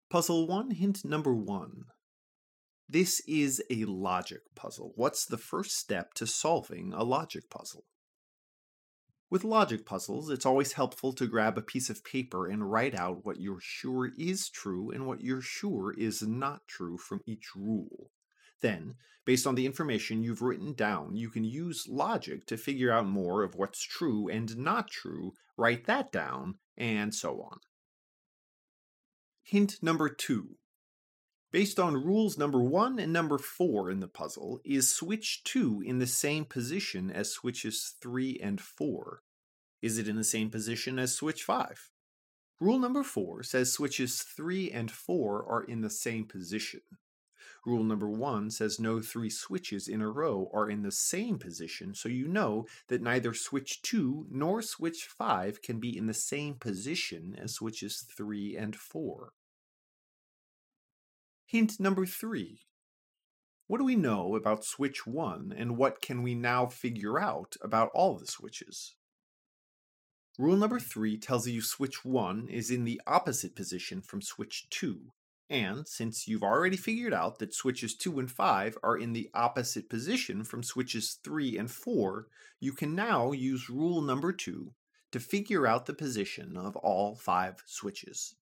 Puzzle 1, hint number 1. This is a logic puzzle. What's the first step to solving a logic puzzle? With logic puzzles, it's always helpful to grab a piece of paper and write out what you're sure is true and what you're sure is not true from each rule. Then, based on the information you've written down, you can use logic to figure out more of what's true and not true, write that down, and so on. Hint number 2. Based on rules number 1 and number 4 in the puzzle, is switch 2 in the same position as switches 3 and 4? Is it in the same position as switch 5? Rule number 4 says switches 3 and 4 are in the same position. Rule number 1 says no 3 switches in a row are in the same position, so you know that neither switch 2 nor switch 5 can be in the same position as switches 3 and 4. Hint number 3. What do we know about switch 1, and what can we now figure out about all the switches? Rule number 3 tells you switch 1 is in the opposite position from switch 2, and since you've already figured out that switches 2 and 5 are in the opposite position from switches 3 and 4, you can now use rule number 2 to figure out the position of all 5 switches.